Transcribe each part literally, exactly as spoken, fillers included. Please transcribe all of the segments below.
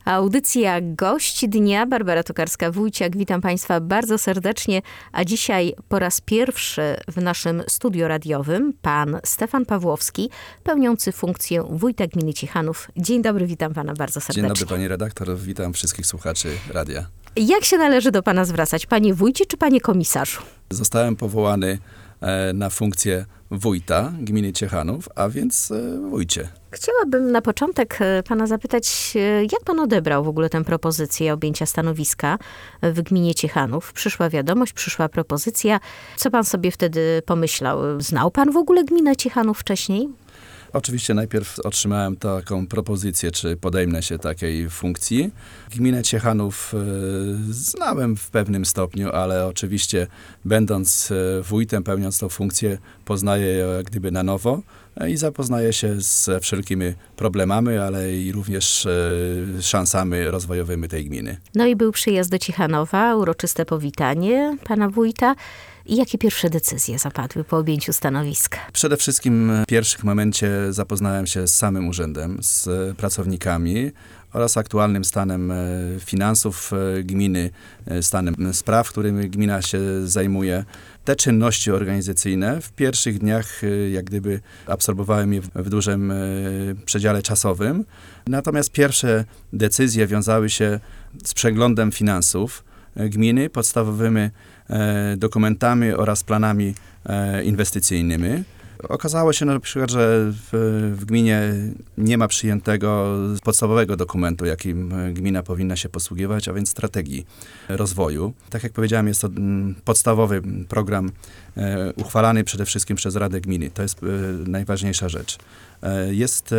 Audycja Gość Dnia, Barbara Tokarska-Wójciak. Witam Państwa bardzo serdecznie, a dzisiaj po raz pierwszy w naszym studiu radiowym pan Stefan Pawłowski, pełniący funkcję wójta gminy Ciechanów. Dzień dobry, witam pana bardzo serdecznie. Dzień dobry pani redaktor, witam wszystkich słuchaczy radia. Jak się należy do pana zwracać? Panie wójcie czy panie komisarzu? Zostałem powołany e, na funkcję wójta gminy Ciechanów, a więc e, wójcie. Chciałabym na początek pana zapytać, jak pan odebrał w ogóle tę propozycję objęcia stanowiska w gminie Ciechanów? Przyszła wiadomość, przyszła propozycja. Co pan sobie wtedy pomyślał? Znał pan w ogóle gminę Ciechanów wcześniej? Oczywiście najpierw otrzymałem taką propozycję, czy podejmę się takiej funkcji. Gminę Ciechanów e, znałem w pewnym stopniu, ale oczywiście będąc e, wójtem, pełniąc tą funkcję, poznaję ją jak gdyby na nowo e, i zapoznaję się ze wszelkimi problemami, ale i również e, szansami rozwojowymi tej gminy. No i był przyjazd do Ciechanowa, uroczyste powitanie pana wójta. I jakie pierwsze decyzje zapadły po objęciu stanowiska? Przede wszystkim w pierwszym momencie zapoznałem się z samym urzędem, z pracownikami oraz aktualnym stanem finansów gminy, stanem spraw, którymi gmina się zajmuje. Te czynności organizacyjne w pierwszych dniach jak gdyby absorbowałem je w dużym przedziale czasowym. Natomiast pierwsze decyzje wiązały się z przeglądem finansów gminy, podstawowymi dokumentami oraz planami inwestycyjnymi. Okazało się na przykład, że w, w gminie nie ma przyjętego podstawowego dokumentu, jakim gmina powinna się posługiwać, a więc strategii rozwoju. Tak jak powiedziałem, jest to podstawowy program uchwalany przede wszystkim przez Radę Gminy. To jest najważniejsza rzecz. Jest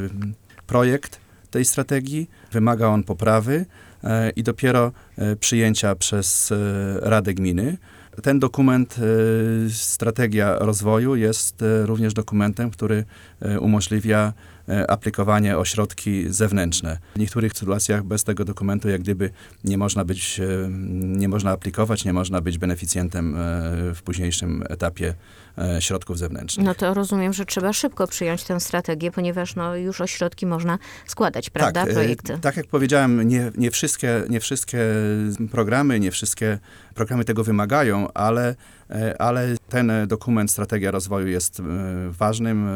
projekt tej strategii, wymaga on poprawy i dopiero przyjęcia przez Radę Gminy. Ten dokument, strategia rozwoju, jest również dokumentem, który umożliwia aplikowanie o środki zewnętrzne. W niektórych sytuacjach bez tego dokumentu jak gdyby nie można być, nie można aplikować, nie można być beneficjentem w późniejszym etapie środków zewnętrznych. No to rozumiem, że trzeba szybko przyjąć tę strategię, ponieważ no już o środki można składać, prawda, tak, projekty? Tak jak powiedziałem, nie, nie, wszystkie, nie wszystkie programy, nie wszystkie programy tego wymagają, ale, ale ten dokument, strategia rozwoju jest ważnym,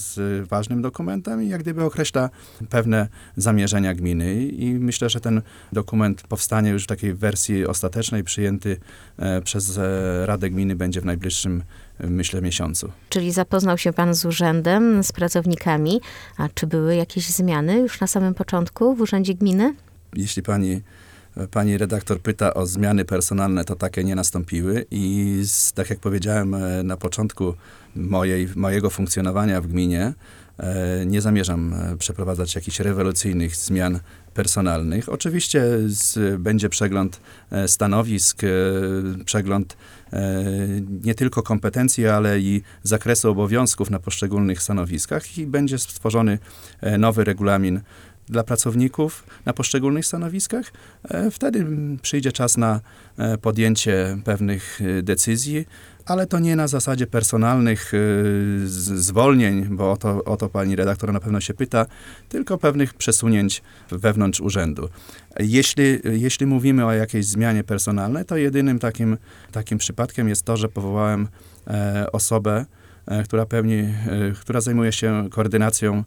z ważnym dokumentem i jak gdyby określa pewne zamierzenia gminy i myślę, że ten dokument powstanie już w takiej wersji ostatecznej, przyjęty przez Radę Gminy będzie w najbliższym, myślę, miesiącu. Czyli zapoznał się pan z urzędem, z pracownikami, a czy były jakieś zmiany już na samym początku w urzędzie gminy? Jeśli pani Pani redaktor pyta o zmiany personalne, to takie nie nastąpiły i z, tak jak powiedziałem na początku mojej, mojego funkcjonowania w gminie, e, nie zamierzam przeprowadzać jakichś rewolucyjnych zmian personalnych. Oczywiście z, będzie przegląd stanowisk, e, przegląd e, nie tylko kompetencji, ale i zakresu obowiązków na poszczególnych stanowiskach i będzie stworzony nowy regulamin dla pracowników na poszczególnych stanowiskach. Wtedy przyjdzie czas na podjęcie pewnych decyzji, ale to nie na zasadzie personalnych zwolnień, bo o to, o to pani redaktor na pewno się pyta, tylko pewnych przesunięć wewnątrz urzędu. Jeśli, jeśli mówimy o jakiejś zmianie personalnej, to jedynym takim, takim przypadkiem jest to, że powołałem osobę, która pełni, która zajmuje się koordynacją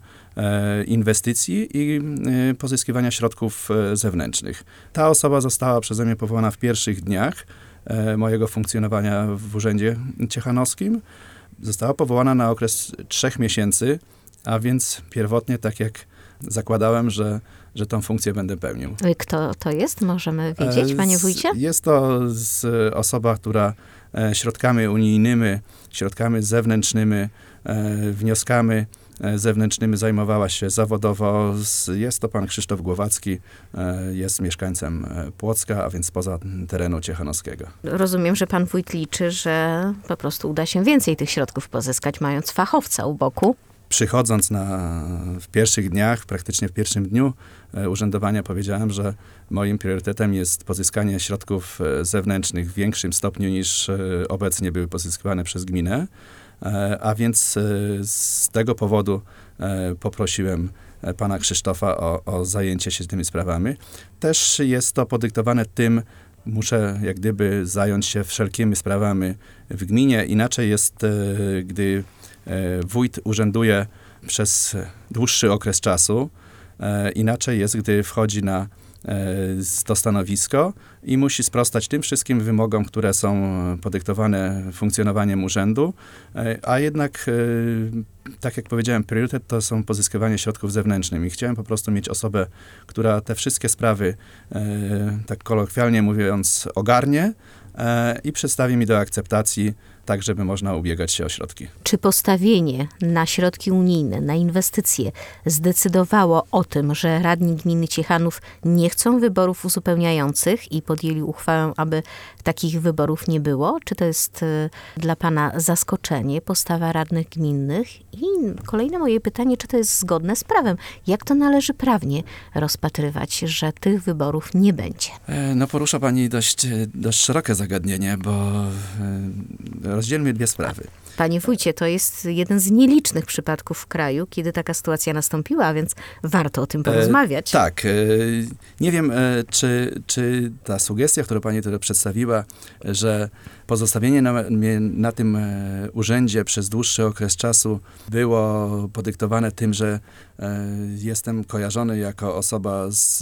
inwestycji i pozyskiwania środków zewnętrznych. Ta osoba została przeze mnie powołana w pierwszych dniach mojego funkcjonowania w Urzędzie Ciechanowskim. Została powołana na okres trzech miesięcy, a więc pierwotnie, tak jak zakładałem, że, że tą funkcję będę pełnił. Kto to jest? Możemy wiedzieć, panie wójcie? Jest to osoba, która środkami unijnymi, środkami zewnętrznymi, wnioskami zewnętrznymi zajmowała się zawodowo. Jest to pan Krzysztof Głowacki, jest mieszkańcem Płocka, a więc spoza terenu ciechanowskiego. Rozumiem, że pan wójt liczy, że po prostu uda się więcej tych środków pozyskać, mając fachowca u boku. Przychodząc na, w pierwszych dniach, praktycznie w pierwszym dniu e, urzędowania powiedziałem, że moim priorytetem jest pozyskanie środków e, zewnętrznych w większym stopniu niż e, obecnie były pozyskiwane przez gminę, e, a więc e, z tego powodu e, poprosiłem e, pana Krzysztofa o, o zajęcie się tymi sprawami. Też jest to podyktowane tym, muszę jak gdyby zająć się wszelkimi sprawami w gminie. Inaczej jest, e, gdy e, wójt urzęduje przez dłuższy okres czasu. E, inaczej jest, gdy wchodzi na e, to stanowisko i musi sprostać tym wszystkim wymogom, które są podyktowane funkcjonowaniem urzędu, e, a jednak, e, tak jak powiedziałem, priorytet to są pozyskiwanie środków zewnętrznych i chciałem po prostu mieć osobę, która te wszystkie sprawy, e, tak kolokwialnie mówiąc, ogarnie e, i przedstawi mi do akceptacji, tak żeby można ubiegać się o środki. Czy postawienie na środki unijne, na inwestycje zdecydowało o tym, że radni gminy Ciechanów nie chcą wyborów uzupełniających i podjęli uchwałę, aby takich wyborów nie było? Czy to jest y, dla pana zaskoczenie, postawa radnych gminnych? I kolejne moje pytanie, czy to jest zgodne z prawem? Jak to należy prawnie rozpatrywać, że tych wyborów nie będzie? E, No porusza pani dość, dość szerokie zagadnienie, bo e, rozdzielmy dwie sprawy. Panie wójcie, to jest jeden z nielicznych przypadków w kraju, kiedy taka sytuacja nastąpiła, a więc warto o tym porozmawiać. E, tak. E, nie wiem, e, czy, czy ta sugestia, którą pani tutaj przedstawiła, że pozostawienie na, mnie na tym e, urzędzie przez dłuższy okres czasu było podyktowane tym, że e, jestem kojarzony jako osoba z,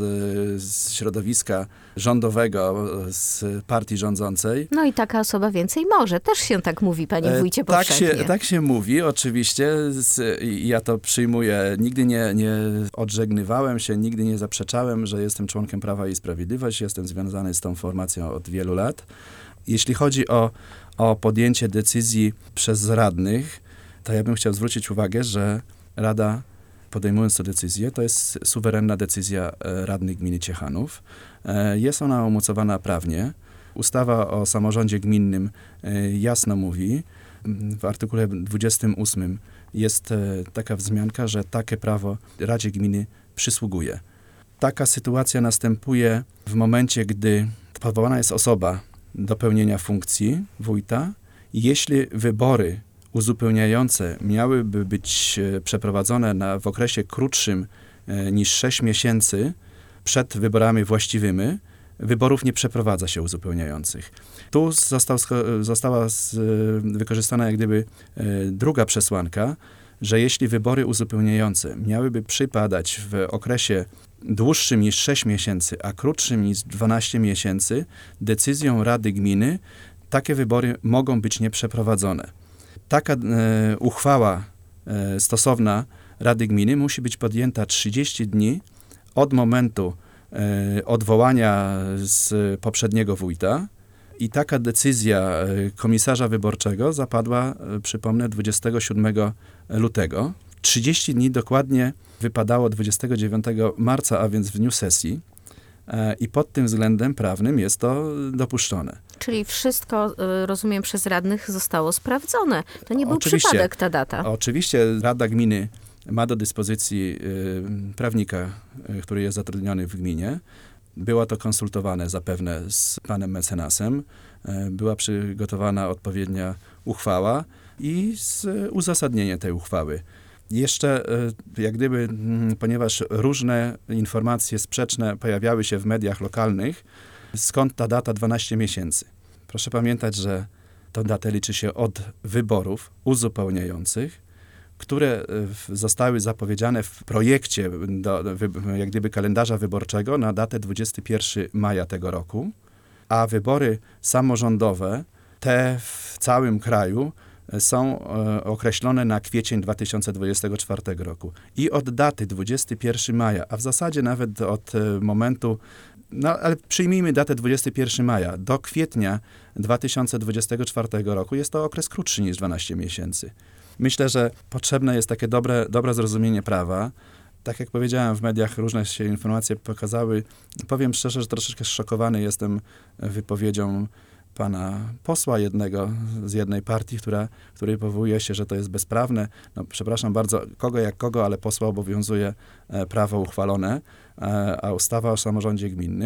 z środowiska rządowego, z partii rządzącej. No i taka osoba więcej może. Też się tak mówi, panie wójcie, tak powszechnie. się, tak się mówi, oczywiście. Z, i ja to przyjmuję. Nigdy nie, nie odżegnywałem się, nigdy nie zaprzeczałem, że jestem członkiem Prawa i Sprawiedliwości. Jestem związany z tą formacją od wielu lat. Jeśli chodzi o, o podjęcie decyzji przez radnych, to ja bym chciał zwrócić uwagę, że Rada, podejmując tę decyzję, to jest suwerenna decyzja e, radnych gminy Ciechanów. E, jest ona umocowana prawnie. Ustawa o samorządzie gminnym e, jasno mówi, w artykule dwudziestym ósmym jest e, taka wzmianka, że takie prawo Radzie Gminy przysługuje. Taka sytuacja następuje w momencie, gdy powołana jest osoba do pełnienia funkcji wójta. Jeśli wybory uzupełniające miałyby być e, przeprowadzone na, w okresie krótszym e, niż sześć miesięcy przed wyborami właściwymi, wyborów nie przeprowadza się uzupełniających. Tu został, została z, wykorzystana jak gdyby e, druga przesłanka, że jeśli wybory uzupełniające miałyby przypadać w okresie dłuższym niż sześć miesięcy, a krótszym niż dwanaście miesięcy, decyzją Rady Gminy takie wybory mogą być nieprzeprowadzone. Taka e, uchwała e, stosowna Rady Gminy musi być podjęta trzydzieści dni od momentu e, odwołania z poprzedniego wójta i taka decyzja e, komisarza wyborczego zapadła, e, przypomnę, dwudziestego siódmego lutego. trzydzieści dni dokładnie wypadało dwudziestego dziewiątego marca, a więc w dniu sesji. E, I pod tym względem prawnym jest to dopuszczone. Czyli wszystko, y, rozumiem, przez radnych zostało sprawdzone. To nie był Oczywiście. przypadek ta data. Oczywiście Rada Gminy ma do dyspozycji y, prawnika, y, który jest zatrudniony w gminie. Było to konsultowane zapewne z panem mecenasem. Y, była przygotowana odpowiednia uchwała i z, y, uzasadnienie tej uchwały. Jeszcze, y, jak gdyby, mm, ponieważ różne informacje sprzeczne pojawiały się w mediach lokalnych, skąd ta data dwanaście miesięcy? Proszę pamiętać, że tą datę liczy się od wyborów uzupełniających, które y, zostały zapowiedziane w projekcie do, wy, jak gdyby kalendarza wyborczego na datę dwudziestego pierwszego maja tego roku, a wybory samorządowe, te w całym kraju, są e, określone na kwiecień dwa tysiące dwudziestego czwartego roku. I od daty dwudziestego pierwszego maja, a w zasadzie nawet od e, momentu, no ale przyjmijmy datę dwudziestego pierwszego maja, do kwietnia dwa tysiące dwudziestego czwartego roku jest to okres krótszy niż dwanaście miesięcy. Myślę, że potrzebne jest takie dobre, dobre zrozumienie prawa. Tak jak powiedziałem, w mediach różne się informacje pokazały. Powiem szczerze, że troszeczkę zszokowany jestem wypowiedzią pana posła jednego z jednej partii, która, której powołuje się, że to jest bezprawne. No, przepraszam bardzo, kogo jak kogo, ale posła obowiązuje e, prawo uchwalone, e, a ustawa o samorządzie gminnym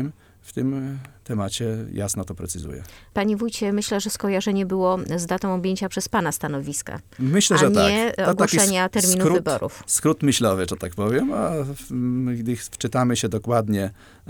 w tym temacie jasno to precyzuję. Panie wójcie, myślę, że skojarzenie było z datą objęcia przez pana stanowiska, Myślę, a że nie tak. To ogłoszenia taki terminu skrót, wyborów. Skrót myślowy, że tak powiem, a w- gdy wczytamy się dokładnie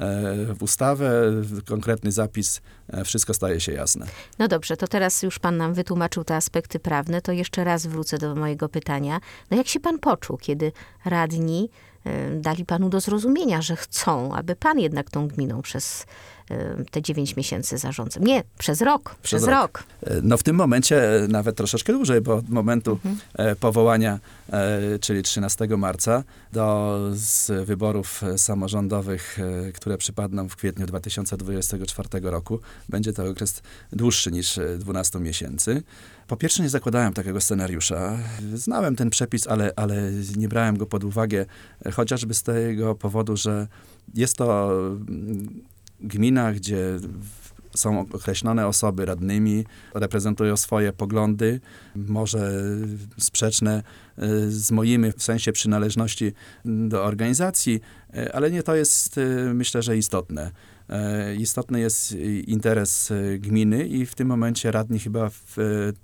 e, w ustawę, w konkretny zapis, e, wszystko staje się jasne. No dobrze, to teraz już pan nam wytłumaczył te aspekty prawne, to jeszcze raz wrócę do mojego pytania. No jak się pan poczuł, kiedy radni y, dali panu do zrozumienia, że chcą, aby pan jednak tą gminą przez y, te dziewięć miesięcy zarządzał? Nie, przez rok, przez, Przez rok. rok. E, No w tym momencie e, nawet troszeczkę dłużej, bo od momentu e, powołania, e, czyli trzynastego marca, do z wyborów e, samorządowych, e, które przypadną w kwietniu dwa tysiące dwudziestego czwartego roku, będzie to okres dłuższy niż e, dwanaście miesięcy. Po pierwsze nie zakładałem takiego scenariusza. Znałem ten przepis, ale, ale nie brałem go pod uwagę, e, chociażby z tego powodu, że jest to mm, gmina, gdzie w- są określone osoby radnymi, reprezentują swoje poglądy, może sprzeczne y, z moimi w sensie przynależności do organizacji, y, ale nie to jest, y, myślę, że istotne. Y, Istotny jest y, interes y, gminy i w tym momencie radni chyba w,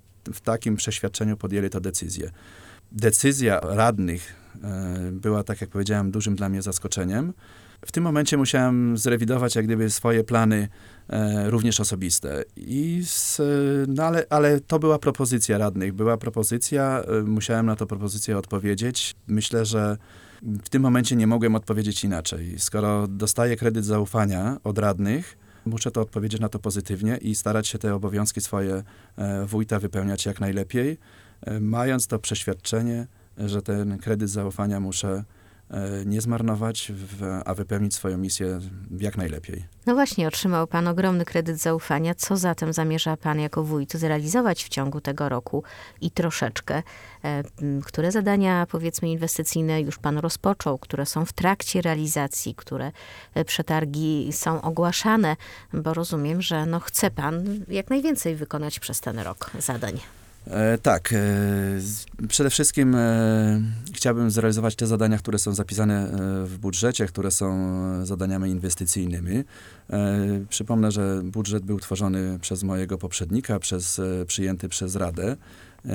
w takim przeświadczeniu podjęli tę decyzję. Decyzja radnych y, była, tak jak powiedziałem, dużym dla mnie zaskoczeniem. W tym momencie musiałem zrewidować jak gdyby swoje plany e, również osobiste. I z, no ale, ale to była propozycja radnych. Była propozycja, e, musiałem na tę propozycję odpowiedzieć. Myślę, że w tym momencie nie mogłem odpowiedzieć inaczej. Skoro dostaję kredyt zaufania od radnych, muszę to odpowiedzieć na to pozytywnie i starać się te obowiązki swoje e, wójta wypełniać jak najlepiej, e, mając to przeświadczenie, że ten kredyt zaufania muszę e, nie zmarnować, w, a wypełnić swoją misję jak najlepiej. No właśnie, otrzymał pan ogromny kredyt zaufania. Co zatem zamierza pan jako wójt zrealizować w ciągu tego roku i troszeczkę? E, m, Które zadania, powiedzmy, inwestycyjne już pan rozpoczął, które są w trakcie realizacji, które e, przetargi są ogłaszane? Bo rozumiem, że no chce pan jak najwięcej wykonać przez ten rok zadań. E, tak, e, z- przede wszystkim e, chciałbym zrealizować te zadania, które są zapisane e, w budżecie, które są e, zadaniami inwestycyjnymi. E, przypomnę, że budżet był tworzony przez mojego poprzednika, przez, e, przyjęty przez Radę, e,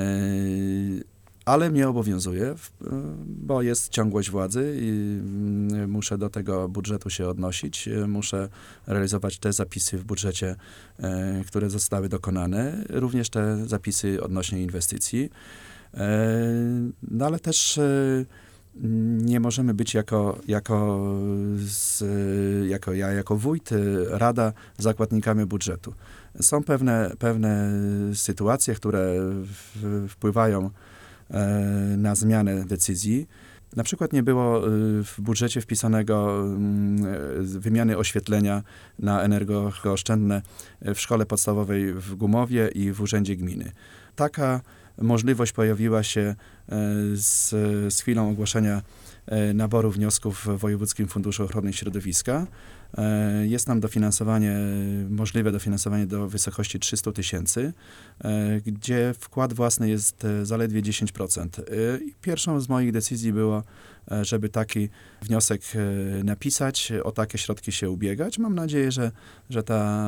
ale mnie obowiązuje, w- e, bo jest ciągłość władzy i mm, muszę do tego budżetu się odnosić, e, muszę realizować te zapisy w budżecie, e, które zostały dokonane, również te zapisy odnośnie inwestycji. E, No ale też e, nie możemy być jako, jako, z, jako ja, jako wójt, e, rada, zakładnikami budżetu. Są pewne, pewne sytuacje, które w, wpływają e, na zmianę decyzji. Na przykład nie było y, w budżecie wpisanego mm, y, wymiany oświetlenia na energooszczędne w szkole podstawowej w Gumowie i w Urzędzie Gminy. Taka możliwość pojawiła się e, z, z chwilą ogłoszenia e, naboru wniosków w Wojewódzkim Funduszu Ochrony Środowiska. E, Jest tam dofinansowanie, możliwe dofinansowanie do wysokości trzysta tysięcy, e, gdzie wkład własny jest e, zaledwie dziesięć procent. E, i Pierwszą z moich decyzji było, e, żeby taki wniosek e, napisać, o takie środki się ubiegać. Mam nadzieję, że, że ta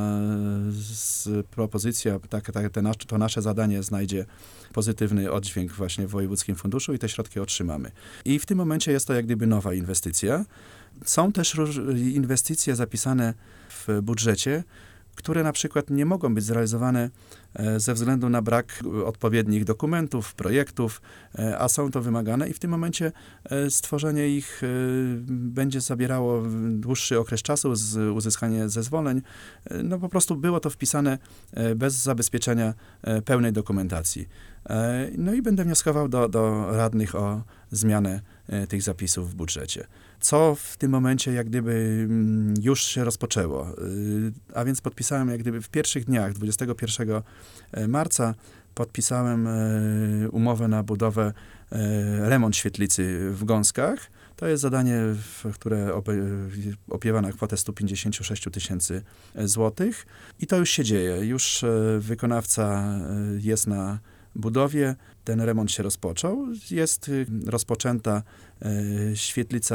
z, propozycja, tak, tak, te nasz, to nasze zadanie znajdzie pozytywny oddźwięk właśnie w Wojewódzkim Funduszu i te środki otrzymamy. I w tym momencie jest to jak gdyby nowa inwestycja. Są też róż- inwestycje zapisane w budżecie, które na przykład nie mogą być zrealizowane e, ze względu na brak odpowiednich dokumentów, projektów, e, a są to wymagane i w tym momencie e, stworzenie ich e, będzie zabierało dłuższy okres czasu, z uzyskanie zezwoleń. E, No po prostu było to wpisane e, bez zabezpieczenia e, pełnej dokumentacji. E, No i będę wnioskował do, do radnych o zmianę e, tych zapisów w budżecie. Co w tym momencie jak gdyby mm, już się rozpoczęło. Y, A więc podpisałem jak gdyby w pierwszych dniach, dwudziestego pierwszego marca, podpisałem e, umowę na budowę, e, remont świetlicy w Gąskach. To jest zadanie, w- które opie- opiewa na kwotę sto pięćdziesiąt sześć tysięcy złotych. I to już się dzieje. Już e, wykonawca e, jest na budowie. Ten remont się rozpoczął. Jest y, rozpoczęta e, świetlica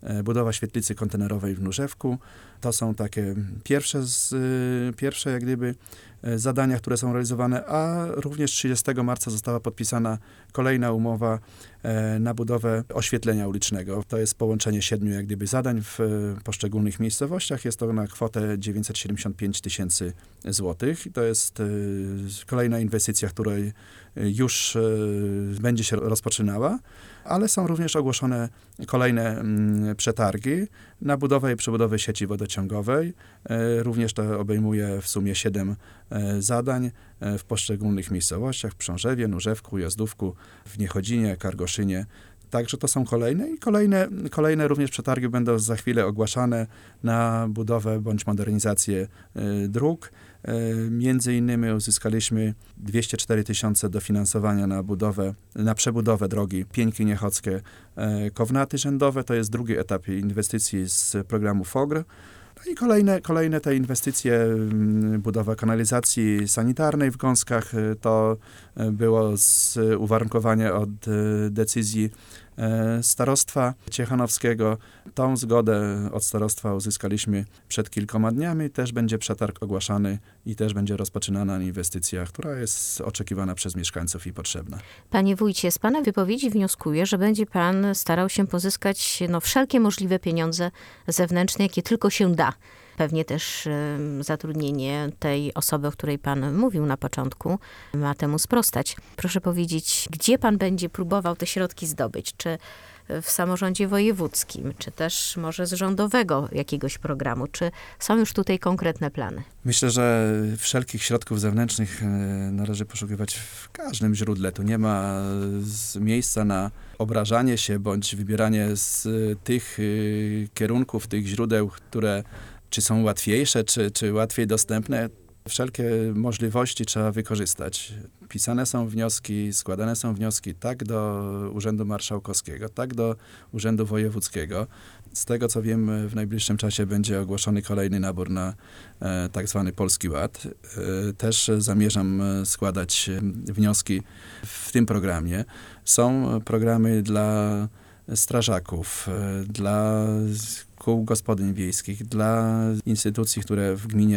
e, budowa świetlicy kontenerowej w Nurzewku. To są takie pierwsze, z, e, pierwsze jak gdyby e, zadania, które są realizowane, a również trzydziestego marca została podpisana kolejna umowa e, na budowę oświetlenia ulicznego. To jest połączenie siedmiu jak gdyby zadań w e, poszczególnych miejscowościach. Jest to na kwotę dziewięćset siedemdziesiąt pięć tysięcy złotych. To jest e, kolejna inwestycja, której już e, będzie się rozpoczynała, ale są również ogłoszone kolejne mm, przetargi na budowę i przebudowę sieci wodociągowej. E, również to obejmuje w sumie siedem e, zadań e, w poszczególnych miejscowościach, w Przążewie, Nurzewku, Jazdówku, w Niechodzinie, Kargoszynie. Także to są kolejne i kolejne, kolejne również przetargi będą za chwilę ogłaszane na budowę bądź modernizację e, dróg. E, między innymi uzyskaliśmy dwieście cztery tysiące dofinansowania na budowę, na przebudowę drogi Pieńki Niechockie, e, Kownaty Rzędowe. To jest drugi etap inwestycji z programu F O G R. No i kolejne, kolejne te inwestycje, m, budowa kanalizacji sanitarnej w Gąskach, e, to e, było z uwarunkowanie od e, decyzji e, starostwa ciechanowskiego. Tą zgodę od starostwa uzyskaliśmy przed kilkoma dniami. Też będzie przetarg ogłaszany i też będzie rozpoczynana inwestycja, która jest oczekiwana przez mieszkańców i potrzebna. Panie wójcie, z pana wypowiedzi wnioskuję, że będzie pan starał się pozyskać no, wszelkie możliwe pieniądze zewnętrzne, jakie tylko się da. Pewnie też y, zatrudnienie tej osoby, o której pan mówił na początku, ma temu sprostać. Proszę powiedzieć, gdzie pan będzie próbował te środki zdobyć? Czy w samorządzie wojewódzkim, czy też może z rządowego jakiegoś programu? Czy są już tutaj konkretne plany? Myślę, że wszelkich środków zewnętrznych e, należy poszukiwać w każdym źródle. Tu nie ma z miejsca na obrażanie się bądź wybieranie z tych y, kierunków, tych źródeł, które czy są łatwiejsze, czy, czy łatwiej dostępne. Wszelkie możliwości trzeba wykorzystać. Pisane są wnioski, składane są wnioski tak do Urzędu Marszałkowskiego, tak do Urzędu Wojewódzkiego. Z tego, co wiem, w najbliższym czasie będzie ogłoszony kolejny nabór na e, tak zwany Polski Ład. E, też zamierzam składać wnioski w tym programie. Są programy dla strażaków, e, dla kół gospodyń wiejskich, dla instytucji, które w gminie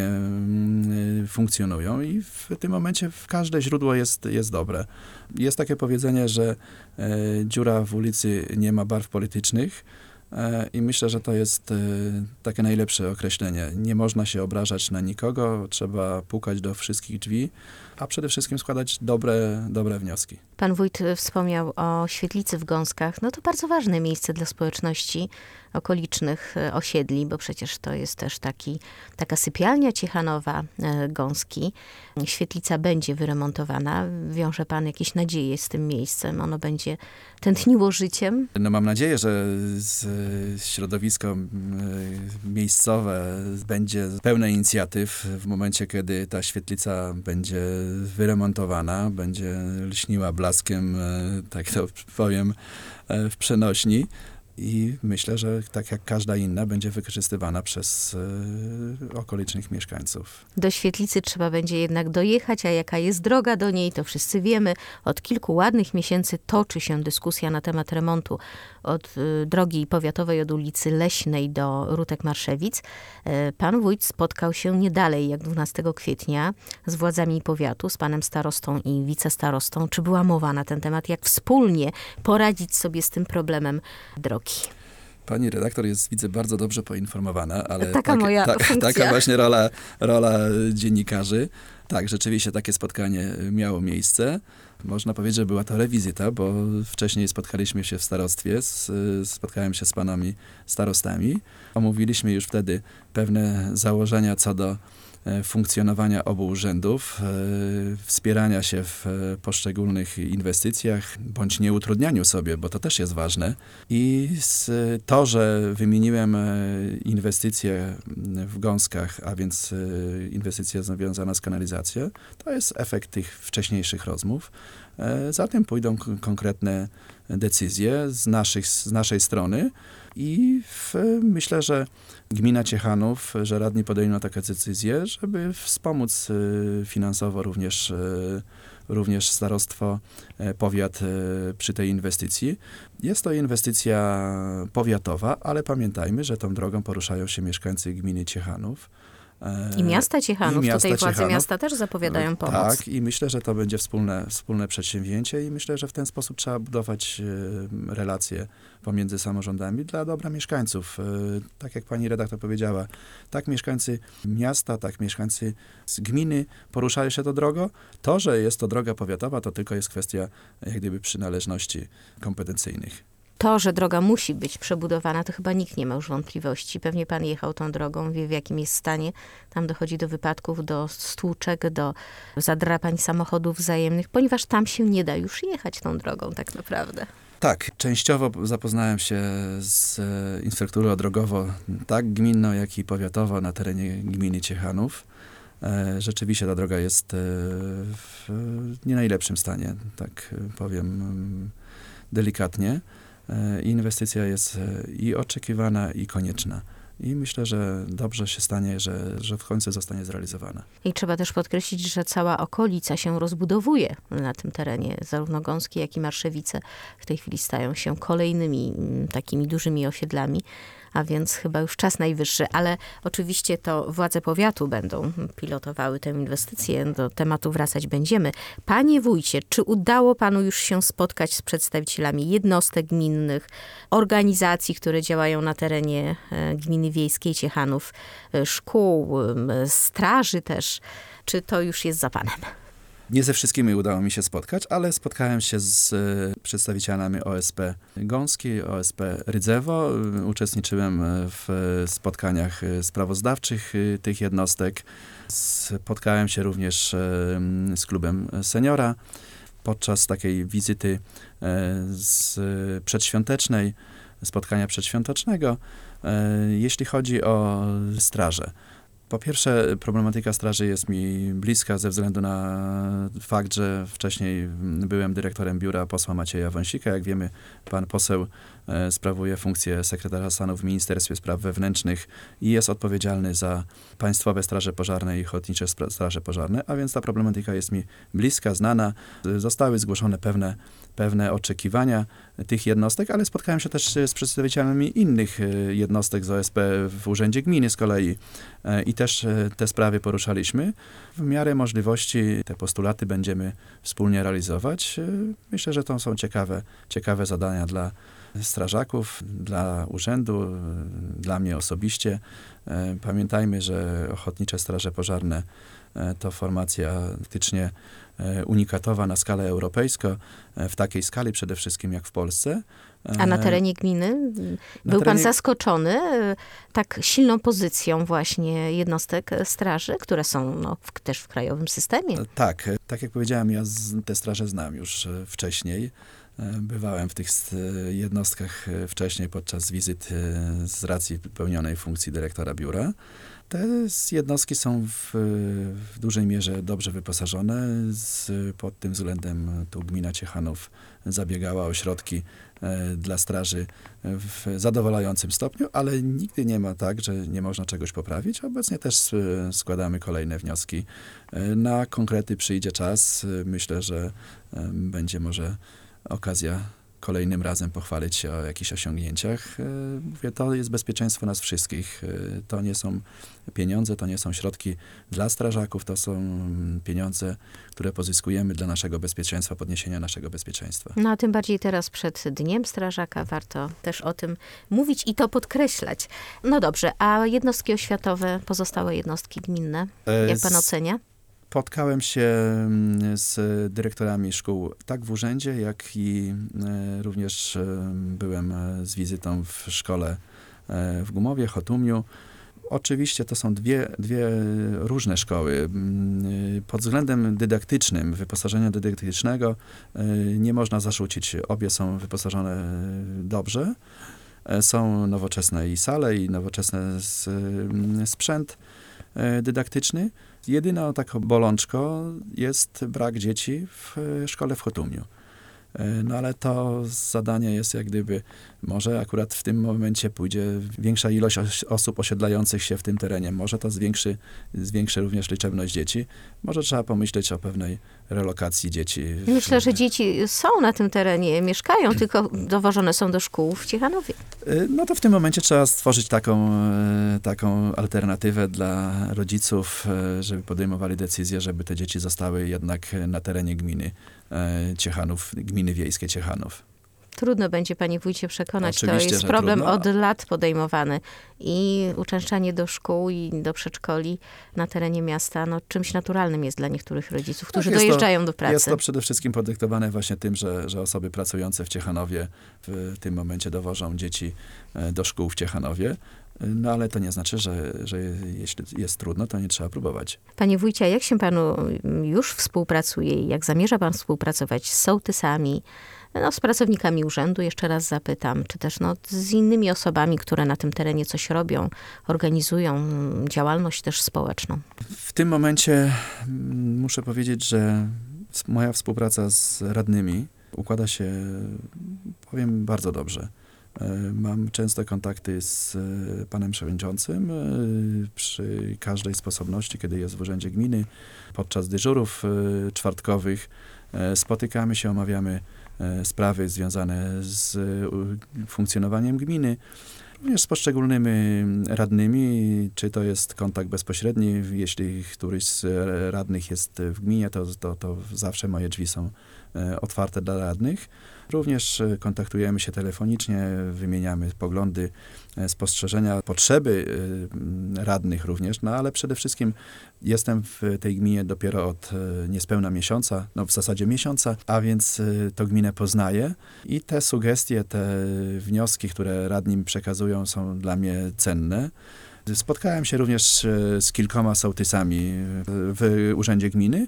mm, funkcjonują i w tym momencie w każde źródło jest, jest dobre. Jest takie powiedzenie, że e, dziura w ulicy nie ma barw politycznych e, i myślę, że to jest e, takie najlepsze określenie. Nie można się obrażać na nikogo, trzeba pukać do wszystkich drzwi, a przede wszystkim składać dobre, dobre wnioski. Pan wójt wspomniał o świetlicy w Gąskach. No to bardzo ważne miejsce dla społeczności okolicznych osiedli, bo przecież to jest też taki, taka sypialnia Ciechanowa e, Gąski. Świetlica będzie wyremontowana. Wiąże pan jakieś nadzieje z tym miejscem? Ono będzie tętniło życiem? No mam nadzieję, że z, środowisko m, miejscowe będzie pełne inicjatyw w momencie, kiedy ta świetlica będzie wyremontowana, będzie lśniła blaskiem, e, tak to powiem, e, w przenośni. I myślę, że tak jak każda inna, będzie wykorzystywana przez y, okolicznych mieszkańców. Do świetlicy trzeba będzie jednak dojechać, a jaka jest droga do niej, to wszyscy wiemy. Od kilku ładnych miesięcy toczy się dyskusja na temat remontu od y, drogi powiatowej od ulicy Leśnej do Rutek-Marszewic. Y, pan wójt spotkał się nie dalej jak dwunastego kwietnia z władzami powiatu, z panem starostą i wicestarostą. Czy była mowa na ten temat, jak wspólnie poradzić sobie z tym problemem drogi? Pani redaktor jest, widzę, bardzo dobrze poinformowana, ale Taka tak, moja ta, funkcja. taka właśnie rola, rola dziennikarzy. Tak, rzeczywiście takie spotkanie miało miejsce. Można powiedzieć, że była to rewizyta, bo wcześniej spotkaliśmy się w starostwie, z, spotkałem się z panami starostami. Omówiliśmy już wtedy pewne założenia co do funkcjonowania obu urzędów, wspierania się w poszczególnych inwestycjach, bądź nieutrudnianiu sobie, bo to też jest ważne. I to, że wymieniłem inwestycje w Gąskach, a więc inwestycja związana z kanalizacją, to jest efekt tych wcześniejszych rozmów. Za tym pójdą k- konkretne decyzje z, naszych, z naszej strony i w, myślę, że gmina Ciechanów, że radni podejmą taką decyzję, żeby wspomóc y, finansowo również, y, również starostwo, y, powiat y, przy tej inwestycji. Jest to inwestycja powiatowa, ale pamiętajmy, że tą drogą poruszają się mieszkańcy gminy Ciechanów. I miasta Ciechanów, I miasta tutaj władze Ciechanów. miasta też zapowiadają pomoc. Tak, i myślę, że to będzie wspólne, wspólne przedsięwzięcie i myślę, że w ten sposób trzeba budować e, relacje pomiędzy samorządami dla dobra mieszkańców. E, tak jak pani redaktor powiedziała, tak mieszkańcy miasta, tak mieszkańcy z gminy poruszają się tą drogą. To, że jest to droga powiatowa, to tylko jest kwestia jak gdyby przynależności kompetencyjnych. To, że droga musi być przebudowana, to chyba nikt nie ma już wątpliwości. Pewnie pan jechał tą drogą, wie w jakim jest stanie. Tam dochodzi do wypadków, do stłuczek, do zadrapań samochodów wzajemnych, ponieważ tam się nie da już jechać tą drogą tak naprawdę. Tak, częściowo zapoznałem się z e, infrastrukturą drogową, tak gminną, jak i powiatową na terenie gminy Ciechanów. E, rzeczywiście ta droga jest e, w nie najlepszym stanie, tak powiem m, delikatnie. Inwestycja jest i oczekiwana, i konieczna. I myślę, że dobrze się stanie, że, że w końcu zostanie zrealizowana. I trzeba też podkreślić, że cała okolica się rozbudowuje na tym terenie. Zarówno Gąskie, jak i Marszewice w tej chwili stają się kolejnymi m, takimi dużymi osiedlami. A więc chyba już czas najwyższy, ale oczywiście to władze powiatu będą pilotowały tę inwestycję. Do tematu wracać będziemy. Panie wójcie, czy udało panu już się spotkać z przedstawicielami jednostek gminnych, organizacji, które działają na terenie gminy wiejskiej Ciechanów, szkół, straży też? Czy to już jest za panem? Nie ze wszystkimi udało mi się spotkać, ale spotkałem się z e, przedstawicielami O S P Gąskiej, O S P Rydzewo. Uczestniczyłem w spotkaniach sprawozdawczych e, tych jednostek. Spotkałem się również e, z klubem seniora podczas takiej wizyty e, z przedświątecznej, spotkania przedświątecznego. E, jeśli chodzi o straże. Po pierwsze, problematyka straży jest mi bliska ze względu na fakt, że wcześniej byłem dyrektorem biura posła Macieja Wąsika. Jak wiemy, pan poseł e, sprawuje funkcję sekretarza stanu w Ministerstwie Spraw Wewnętrznych i jest odpowiedzialny za Państwowe Straże Pożarne i Ochotnicze Straże Pożarne, a więc ta problematyka jest mi bliska, znana. Zostały zgłoszone pewne, pewne oczekiwania tych jednostek, ale spotkałem się też z przedstawicielami innych jednostek z O S P w Urzędzie Gminy z kolei e, i też te sprawy poruszaliśmy. W miarę możliwości te postulaty będziemy wspólnie realizować. Myślę, że to są ciekawe, ciekawe zadania dla strażaków, dla urzędu, dla mnie osobiście. Pamiętajmy, że Ochotnicze Straże Pożarne to formacja faktycznie unikatowa na skalę europejską, w takiej skali przede wszystkim jak w Polsce. A na terenie gminy był pan zaskoczony tak silną pozycją właśnie jednostek straży, które są no, w, też w krajowym systemie? Tak, tak jak powiedziałem, ja z, te straże znam już wcześniej. Bywałem w tych jednostkach wcześniej podczas wizyt z racji pełnionej funkcji dyrektora biura. Te jednostki są w, w dużej mierze dobrze wyposażone. Z, pod tym względem tu gmina Ciechanów zabiegała o środki e, dla straży w zadowalającym stopniu, ale nigdy nie ma tak, że nie można czegoś poprawić. Obecnie też e, składamy kolejne wnioski. E, na konkrety przyjdzie czas. Myślę, że e, będzie może okazja kolejnym razem pochwalić się o jakichś osiągnięciach. Mówię, to jest bezpieczeństwo nas wszystkich. To nie są pieniądze, to nie są środki dla strażaków, to są pieniądze, które pozyskujemy dla naszego bezpieczeństwa, podniesienia naszego bezpieczeństwa. No a tym bardziej teraz przed Dniem Strażaka warto też o tym mówić i to podkreślać. No dobrze, a jednostki oświatowe, pozostałe jednostki gminne, jak pan ocenia? Spotkałem się z dyrektorami szkół tak w urzędzie, jak i również byłem z wizytą w szkole w Gumowie, Chotumiu. Oczywiście to są dwie, dwie różne szkoły. Pod względem dydaktycznym, wyposażenia dydaktycznego nie można zarzucić. Obie są wyposażone dobrze. Są nowoczesne i sale, i nowoczesny sprzęt dydaktyczny. Jedyną taką bolączką jest brak dzieci w szkole w Chotumiu. No ale to zadanie jest jak gdyby, może akurat w tym momencie pójdzie większa ilość os- osób osiedlających się w tym terenie. Może to zwiększy, zwiększy również liczebność dzieci. Może trzeba pomyśleć o pewnej relokacji dzieci. w- Myślę, że dzieci są na tym terenie, mieszkają, tylko dowożone są do szkół w Ciechanowie. No to w tym momencie trzeba stworzyć taką, e, taką alternatywę dla rodziców, e, żeby podejmowali decyzję, żeby te dzieci zostały jednak na terenie gminy e, Ciechanów, gminy wiejskiej Ciechanów. Trudno będzie, panie wójcie, przekonać. Oczywiście, to jest że problem trudno. od lat podejmowany. I uczęszczanie do szkół i do przedszkoli na terenie miasta, no, czymś naturalnym jest dla niektórych rodziców, którzy Tak, jest to- dojeżdżają do pracy. Jest to przede wszystkim podyktowane właśnie tym, że, że osoby pracujące w Ciechanowie w tym momencie dowożą dzieci e, do szkół w Ciechanowie. No ale to nie znaczy, że, że jeśli jest trudno, to nie trzeba próbować. Panie wójcie, a jak się panu już współpracuje i jak zamierza pan współpracować z sołtysami, no, z pracownikami urzędu, jeszcze raz zapytam, czy też no, z innymi osobami, które na tym terenie coś robią, organizują mm, działalność też społeczną? W tym momencie mm, muszę powiedzieć, że s- moja współpraca z radnymi układa się, powiem, bardzo dobrze. E, Mam często kontakty z e, panem przewodniczącym e, przy każdej sposobności, kiedy jest w urzędzie gminy, podczas dyżurów e, czwartkowych. E, Spotykamy się, omawiamy e, sprawy związane z e, funkcjonowaniem gminy. Również z poszczególnymi radnymi, czy to jest kontakt bezpośredni, jeśli któryś z radnych jest w gminie, to, to, to zawsze moje drzwi są e, otwarte dla radnych. Również e, kontaktujemy się telefonicznie, wymieniamy poglądy, e, spostrzeżenia, potrzeby e, radnych również, no ale przede wszystkim jestem w tej gminie dopiero od e, niespełna miesiąca, no w zasadzie miesiąca, a więc e, to gminę poznaję i te sugestie, te wnioski, które radni mi przekazują, są dla mnie cenne. Spotkałem się również e, z kilkoma sołtysami w urzędzie gminy.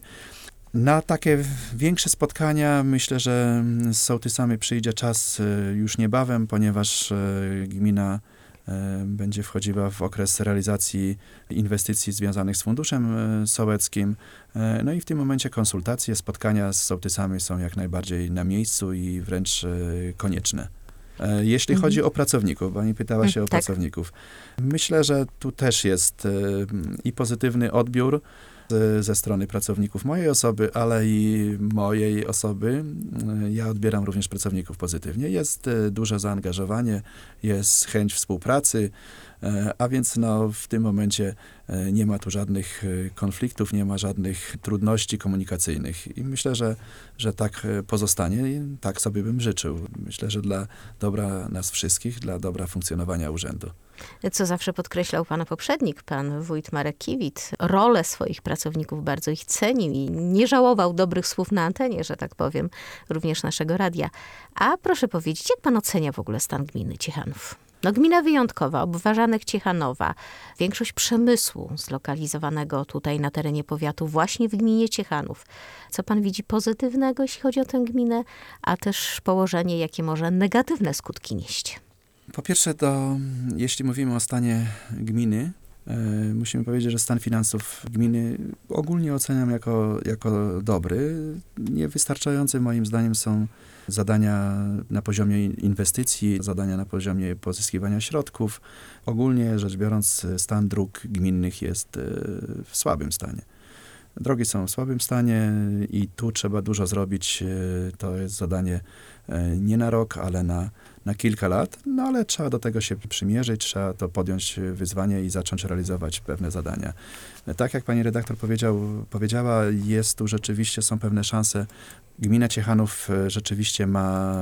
Na takie większe spotkania myślę, że z sołtysami przyjdzie czas e, już niebawem, ponieważ e, gmina e, będzie wchodziła w okres realizacji inwestycji związanych z funduszem e, sołeckim. E, No i w tym momencie konsultacje, spotkania z sołtysami są jak najbardziej na miejscu i wręcz e, konieczne. E, Jeśli Mhm. chodzi o pracowników, pani pytała się o tak. pracowników. Myślę, że tu też jest e, i pozytywny odbiór z- ze strony pracowników mojej osoby, ale i mojej osoby. E, Ja odbieram również pracowników pozytywnie. Jest e, duże zaangażowanie, jest chęć współpracy, e, a więc no, w tym momencie e, nie ma tu żadnych e, konfliktów, nie ma żadnych trudności komunikacyjnych i myślę, że, że tak e, pozostanie i tak sobie bym życzył. Myślę, że dla dobra nas wszystkich, dla dobra funkcjonowania urzędu. Co zawsze podkreślał pana poprzednik, pan wójt Marek Kiwit, rolę swoich pracowników bardzo ich cenił i nie żałował dobrych słów na antenie, że tak powiem, również naszego radia. A proszę powiedzieć, jak pan ocenia w ogóle stan gminy Ciechanów? No gmina wyjątkowa, obwarzanek Ciechanowa, większość przemysłu zlokalizowanego tutaj na terenie powiatu właśnie w gminie Ciechanów. Co pan widzi pozytywnego, jeśli chodzi o tę gminę, a też położenie, jakie może negatywne skutki nieść? Po pierwsze, to jeśli mówimy o stanie gminy, e, musimy powiedzieć, że stan finansów gminy ogólnie oceniam jako, jako dobry. Niewystarczające moim zdaniem są zadania na poziomie inwestycji, zadania na poziomie pozyskiwania środków. Ogólnie rzecz biorąc, stan dróg gminnych jest e, w słabym stanie. Drogi są w słabym stanie i tu trzeba dużo zrobić. E, To jest zadanie e, nie na rok, ale na, na kilka lat, no ale trzeba do tego się przymierzyć, trzeba to podjąć wyzwanie i zacząć realizować pewne zadania. E, Tak jak pani redaktor powiedział, powiedziała, jest tu rzeczywiście, są pewne szanse. Gmina Ciechanów e, rzeczywiście ma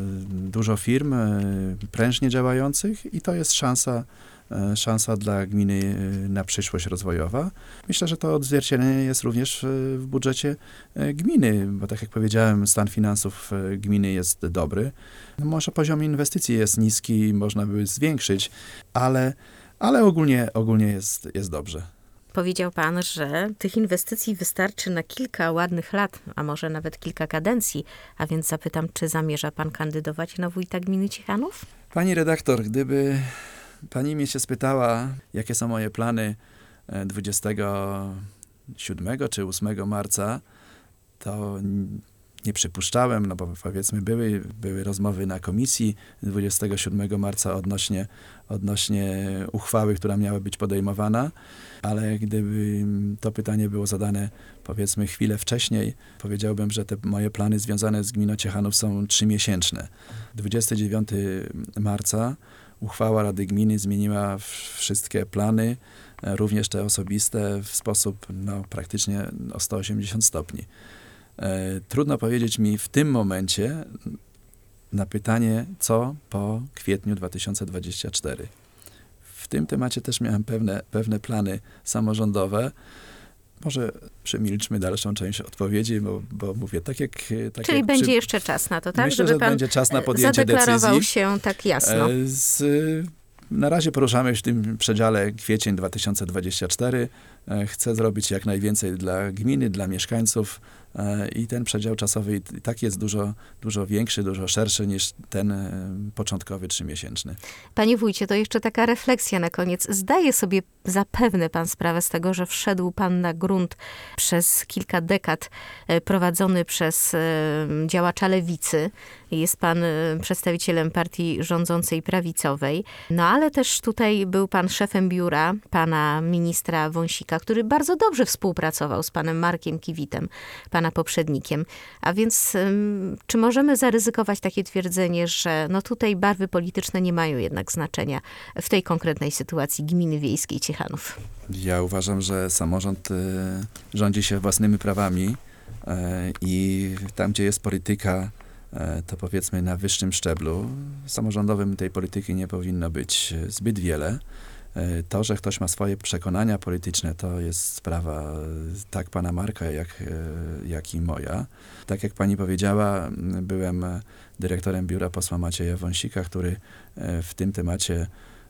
dużo firm e, prężnie działających i to jest szansa, e, szansa dla gminy e, na przyszłość rozwojowa. Myślę, że to odzwierciedlenie jest również e, w budżecie e, gminy, bo tak jak powiedziałem, stan finansów e, gminy jest dobry. No może poziom inwestycji jest niski, można by zwiększyć, ale, ale ogólnie, ogólnie jest, jest dobrze. Powiedział pan, że tych inwestycji wystarczy na kilka ładnych lat, a może nawet kilka kadencji. A więc zapytam, czy zamierza pan kandydować na wójta gminy Ciechanów? Pani redaktor, gdyby pani mnie się spytała, jakie są moje plany e, dwudziestego siódmego czy ósmego marca, to n- nie przypuszczałem, no bo powiedzmy były, były rozmowy na komisji dwudziestego siódmego marca odnośnie, odnośnie uchwały, która miała być podejmowana, ale gdyby to pytanie było zadane powiedzmy chwilę wcześniej, powiedziałbym, że te moje plany związane z gminą Ciechanów są trzymiesięczne. dwudziestego dziewiątego marca uchwała Rady Gminy zmieniła wszystkie plany, również te osobiste, w sposób no, praktycznie o sto osiemdziesiąt stopni. E, trudno powiedzieć mi w tym momencie na pytanie, co po kwietniu dwa tysiące dwudziestym czwartym. W tym temacie też miałem pewne, pewne plany samorządowe. Może przemilczmy dalszą część odpowiedzi, bo, bo mówię, tak jak... Tak Czyli jak będzie przy... jeszcze czas na to, tak? Myślę, Żeby że pan będzie czas na podjęcie zadeklarował decyzji. się tak jasno. E, z, na razie poruszamy się w tym przedziale kwiecień dwa tysiące dwudziesty czwarty. E, chcę zrobić jak najwięcej dla gminy, dla mieszkańców e, i ten przedział czasowy i tak jest dużo, dużo większy, dużo szerszy niż ten e, początkowy trzymiesięczny. Panie wójcie, to jeszcze taka refleksja na koniec. Zdaje sobie zapewne pan sprawę z tego, że wszedł pan na grunt przez kilka dekad e, prowadzony przez e, działacza lewicy. Jest pan e, przedstawicielem partii rządzącej prawicowej. No ale też tutaj był pan szefem biura pana ministra Wąsika, który bardzo dobrze współpracował z panem Markiem Kiwitem, pana poprzednikiem. A więc ym, czy możemy zaryzykować takie twierdzenie, że no tutaj barwy polityczne nie mają jednak znaczenia w tej konkretnej sytuacji gminy wiejskiej Ciechanów? Ja uważam, że samorząd y, rządzi się własnymi prawami y, i tam, gdzie jest polityka, y, to powiedzmy na wyższym szczeblu samorządowym tej polityki nie powinno być zbyt wiele. To, że ktoś ma swoje przekonania polityczne, to jest sprawa tak pana Marka, jak, jak i moja. Tak jak pani powiedziała, byłem dyrektorem biura posła Macieja Wąsika, który w tym temacie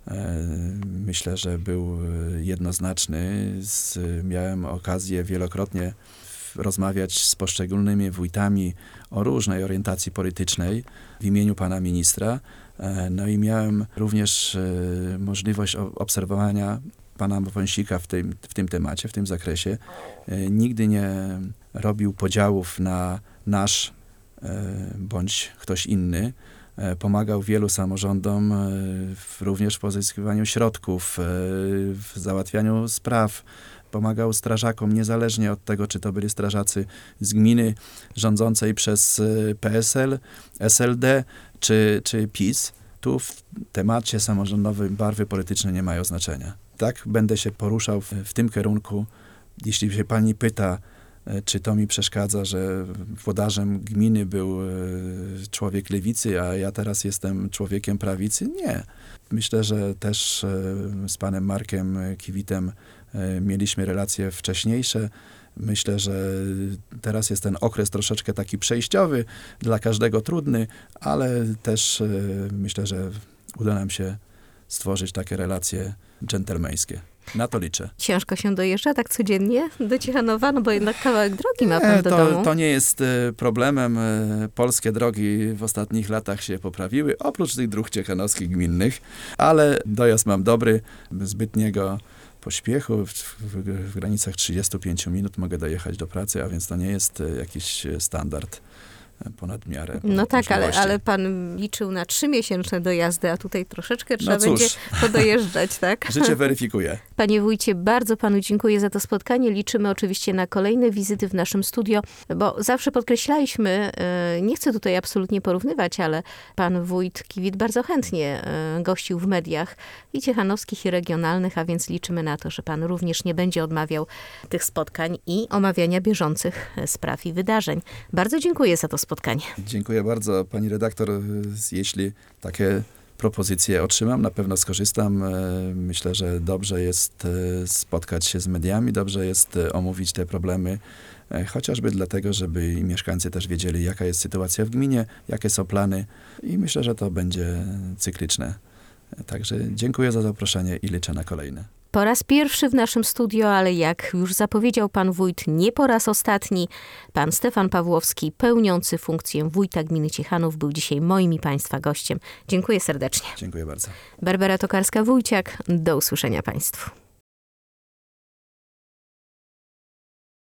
myślę, że był jednoznaczny. Z, miałem okazję wielokrotnie rozmawiać z poszczególnymi wójtami o różnej orientacji politycznej w imieniu pana ministra. No i miałem również e, możliwość obserwowania pana Wąsika w tym, w tym temacie, w tym zakresie. E, nigdy nie robił podziałów na nasz e, bądź ktoś inny. E, pomagał wielu samorządom e, w, również w pozyskiwaniu środków, e, w załatwianiu spraw. Pomagał strażakom, niezależnie od tego, czy to byli strażacy z gminy rządzącej przez P S L, S L D czy, czy PiS. Tu w temacie samorządowym barwy polityczne nie mają znaczenia. Tak będę się poruszał w, w tym kierunku. Jeśli się pani pyta, czy to mi przeszkadza, że włodarzem gminy był człowiek lewicy, a ja teraz jestem człowiekiem prawicy? Nie. Myślę, że też z panem Markiem Kiwitem mieliśmy relacje wcześniejsze. Myślę, że teraz jest ten okres troszeczkę taki przejściowy, dla każdego trudny, ale też myślę, że uda nam się stworzyć takie relacje dżentelmeńskie. Na to liczę. Ciężko się dojeżdża tak codziennie do Ciechanowa, no bo jednak kawałek drogi ma pan Nie, do to, domu. To nie jest problemem. Polskie drogi w ostatnich latach się poprawiły, oprócz tych dróg ciechanowskich gminnych, ale dojazd mam dobry, zbytniego pośpiechu. W, w, w granicach trzydziestu pięciu minut mogę dojechać do pracy, a więc to nie jest jakiś standard ponad miarę. No tak, ale, ale pan liczył na trzymiesięczne dojazdy, a tutaj troszeczkę trzeba no będzie podojeżdżać, tak? Życie weryfikuje. Panie wójcie, bardzo panu dziękuję za to spotkanie. Liczymy oczywiście na kolejne wizyty w naszym studio, bo zawsze podkreślaliśmy, nie chcę tutaj absolutnie porównywać, ale pan wójt Kiwit bardzo chętnie gościł w mediach i ciechanowskich, i regionalnych, a więc liczymy na to, że pan również nie będzie odmawiał tych spotkań i omawiania bieżących spraw i wydarzeń. Bardzo dziękuję za to spotkanie. Dziękuję bardzo, pani redaktor. Jeśli takie propozycje otrzymam, na pewno skorzystam. Myślę, że dobrze jest spotkać się z mediami, dobrze jest omówić te problemy, chociażby dlatego, żeby mieszkańcy też wiedzieli, jaka jest sytuacja w gminie, jakie są plany i myślę, że to będzie cykliczne. Także dziękuję za zaproszenie i liczę na kolejne. Po raz pierwszy w naszym studio, ale jak już zapowiedział pan wójt, nie po raz ostatni, pan Stefan Pawłowski, pełniący funkcję wójta gminy Ciechanów, był dzisiaj moim i państwa gościem. Dziękuję serdecznie. Dziękuję bardzo. Barbara Tokarska-Wójciak, do usłyszenia państwu.